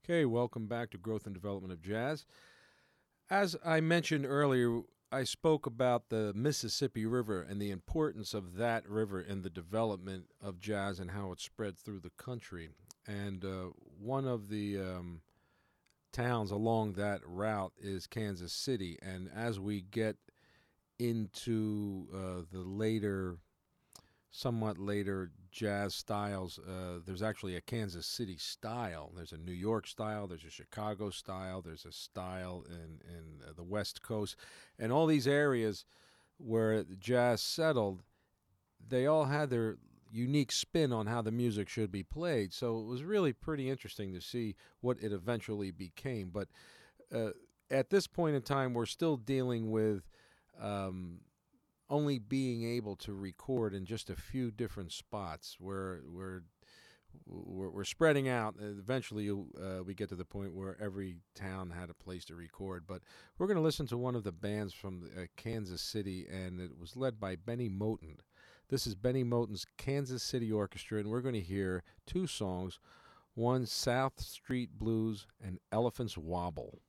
Okay, welcome back to Growth and Development of Jazz. As I mentioned earlier, I spoke about the Mississippi River and the importance of that river in the development of jazz and how it spread through the country. And one of the towns along that route is Kansas City. And as we get into the somewhat later jazz styles. There's actually a Kansas City style. There's a New York style. There's a Chicago style. There's a style in the West Coast. And all these areas where jazz settled, they all had their unique spin on how the music should be played. So it was really pretty interesting to see what it eventually became. But uh, at this point in time, we're still dealing with um, only being able to record in just a few different spots where we're spreading out. Eventually, we get to the point where every town had a place to record. But we're going to listen to one of the bands from Kansas City, and it was led by Benny Moten. This is Benny Moten's Kansas City Orchestra, and we're going to hear two songs, one South Street Blues and Elephant's Wobble.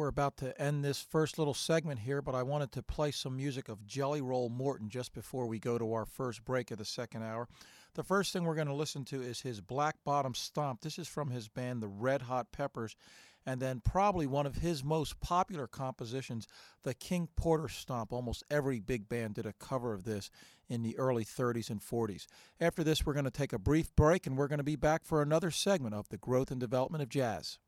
about to end this first little segment here, but I wanted to play some music of Jelly Roll Morton just before we go to our first break of the second hour. The first thing we're going to listen to is his Black Bottom Stomp. This is from his band, the Red Hot Peppers, and then probably one of his most popular compositions, the King Porter Stomp. Almost every big band did a cover of this in the early 30s and 40s. After this, we're going to take a brief break, and we're going to be back for another segment of the growth and development of jazz.